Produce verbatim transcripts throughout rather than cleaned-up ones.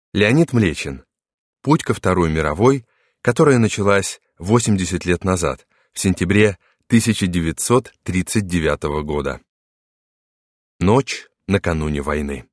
Леонид Млечин. Путь ко Второй мировой, которая началась восемьдесят лет назад, в сентябре тысяча девятьсот тридцать девятого года. Ночь накануне войны.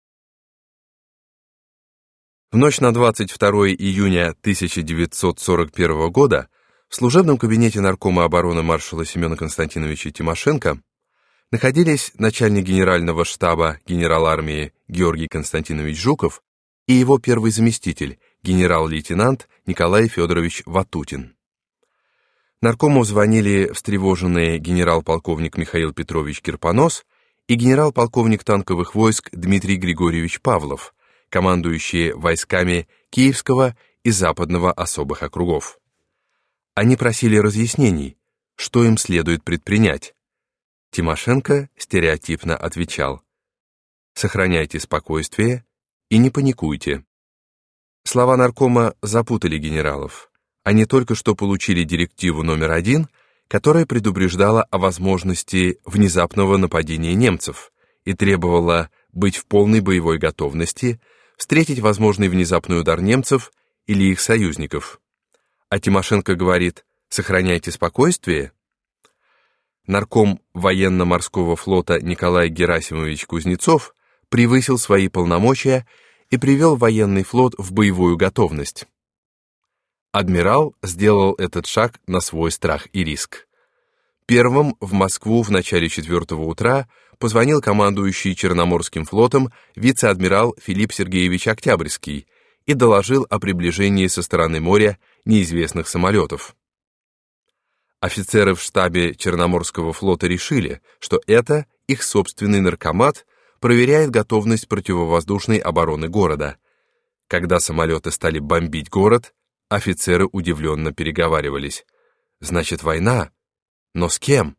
В ночь на двадцать второе июня тысяча девятьсот сорок первого года в служебном кабинете наркома обороны маршала Семена Константиновича Тимошенко находились начальник генерального штаба генерал армии Георгий Константинович Жуков и его первый заместитель, генерал-лейтенант Николай Федорович Ватутин. Наркому звонили встревоженные генерал-полковник Михаил Петрович Кирпонос и генерал-полковник танковых войск Дмитрий Григорьевич Павлов, командующие войсками Киевского и Западного особых округов. Они просили разъяснений, что им следует предпринять. Тимошенко стереотипно отвечал: «Сохраняйте спокойствие и не паникуйте». Слова наркома запутали генералов. Они только что получили директиву номер один, которая предупреждала о возможности внезапного нападения немцев и требовала быть в полной боевой готовности, встретить возможный внезапный удар немцев или их союзников. А Тимошенко говорит: «Сохраняйте спокойствие». Нарком военно-морского флота Николай Герасимович Кузнецов превысил свои полномочия и привел военный флот в боевую готовность. Адмирал сделал этот шаг на свой страх и риск. Первым в Москву в начале четвертого утра позвонил командующий Черноморским флотом вице-адмирал Филипп Сергеевич Октябрьский и доложил о приближении со стороны моря неизвестных самолетов. Офицеры в штабе Черноморского флота решили, что это их собственный наркомат проверяет готовность противовоздушной обороны города. Когда самолеты стали бомбить город, офицеры удивленно переговаривались. Значит, война? Но с кем?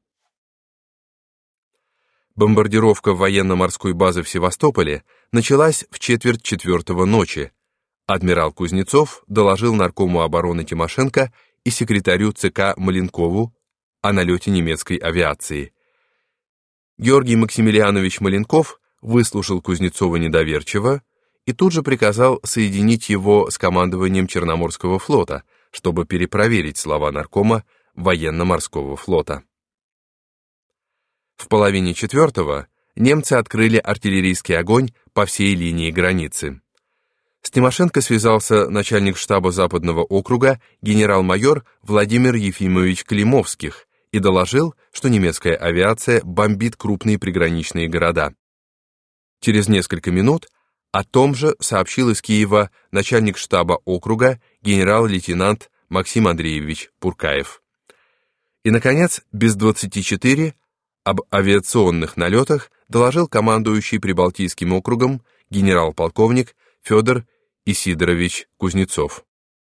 Бомбардировка военно-морской базы в Севастополе началась в четверть четвертого ночи. Адмирал Кузнецов доложил наркому обороны Тимошенко и секретарю ЦК Маленкову о налете немецкой авиации. Георгий Максимилианович Маленков выслушал Кузнецова недоверчиво и тут же приказал соединить его с командованием Черноморского флота, чтобы перепроверить слова наркома военно-морского флота. В половине четвертого немцы открыли артиллерийский огонь по всей линии границы. С Тимошенко связался начальник штаба Западного округа генерал-майор Владимир Ефимович Климовских и доложил, что немецкая авиация бомбит крупные приграничные города. Через несколько минут о том же сообщил из Киева начальник штаба округа генерал-лейтенант Максим Андреевич Пуркаев. И, наконец, без двадцати четыре об авиационных налетах доложил командующий Прибалтийским округом генерал-полковник Федор Исидорович Кузнецов.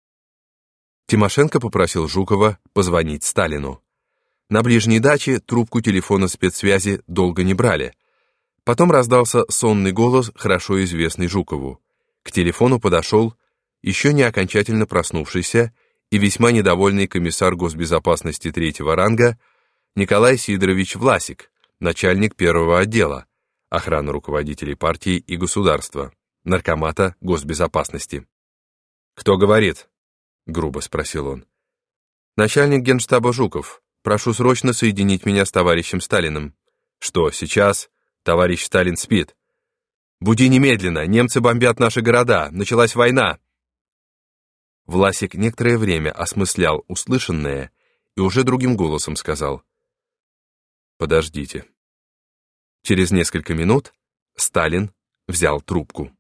Тимошенко попросил Жукова позвонить Сталину. На ближней даче трубку телефона спецсвязи долго не брали. Потом раздался сонный голос, хорошо известный Жукову. К телефону подошел еще не окончательно проснувшийся и весьма недовольный комиссар госбезопасности третьего ранга Николай Сидорович Власик, начальник первого отдела, охраны руководителей партии и государства, наркомата госбезопасности. «Кто говорит?» — грубо спросил он. «Начальник генштаба Жуков. Прошу срочно соединить меня с товарищем Сталиным». «Что, сейчас? Товарищ Сталин спит». «Буди немедленно, немцы бомбят наши города, началась война». Власик некоторое время осмыслял услышанное и уже другим голосом сказал: «Подождите». Через несколько минут Сталин взял трубку.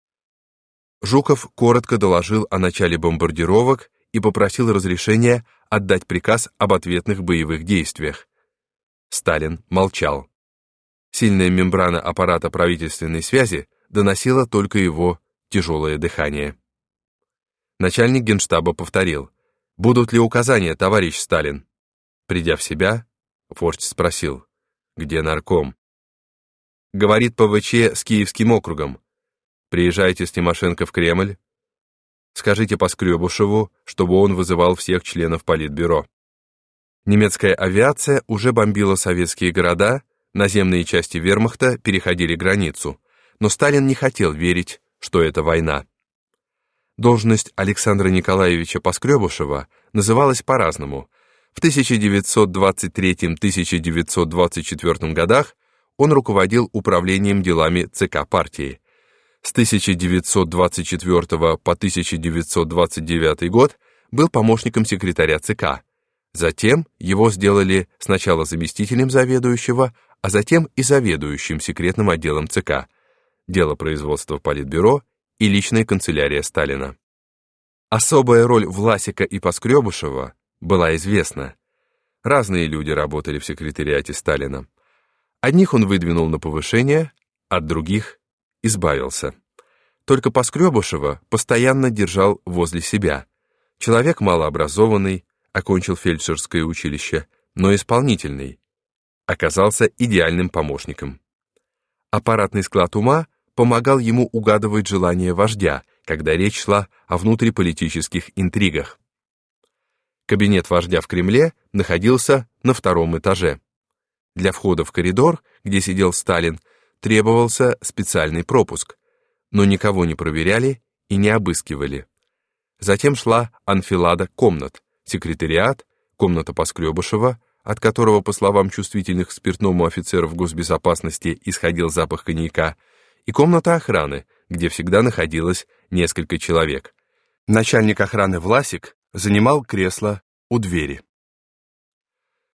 Жуков коротко доложил о начале бомбардировок и попросил разрешения отдать приказ об ответных боевых действиях. Сталин молчал. Сильная мембрана аппарата правительственной связи доносила только его тяжелое дыхание. Начальник генштаба повторил: «Будут ли указания, товарищ Сталин?» Придя в себя, вождь спросил: «Где нарком?» «Говорит ПВЧ с Киевским округом. Приезжайте с Тимошенко в Кремль. Скажите Поскребушеву, чтобы он вызывал всех членов Политбюро». Немецкая авиация уже бомбила советские города, наземные части вермахта переходили границу, но Сталин не хотел верить, что это война. Должность Александра Николаевича Поскребышева называлась по-разному. В тысяча девятьсот двадцать третьем — тысяча девятьсот двадцать четвёртом годах он руководил управлением делами ЦК партии. С тысяча девятьсот двадцать четвёртого по тысяча девятьсот двадцать девятый год был помощником секретаря ЦК. Затем его сделали сначала заместителем заведующего, а затем и заведующим секретным отделом ЦК, дело производства Политбюро и личная канцелярия Сталина. Особая роль Власика и Поскребышева была известна. Разные люди работали в секретариате Сталина. Одних он выдвинул на повышение, от других избавился. Только Поскребышева постоянно держал возле себя. Человек малообразованный, окончил фельдшерское училище, но исполнительный. Оказался идеальным помощником. Аппаратный склад ума помогал ему угадывать желания вождя, когда речь шла о внутриполитических интригах. Кабинет вождя в Кремле находился на втором этаже. Для входа в коридор, где сидел Сталин, требовался специальный пропуск, но никого не проверяли и не обыскивали. Затем шла анфилада комнат: секретариат, комната Поскребышева, от которого, по словам чувствительных к спиртному офицеров госбезопасности, исходил запах коньяка, и комната охраны, где всегда находилось несколько человек. Начальник охраны Власик занимал кресло у двери.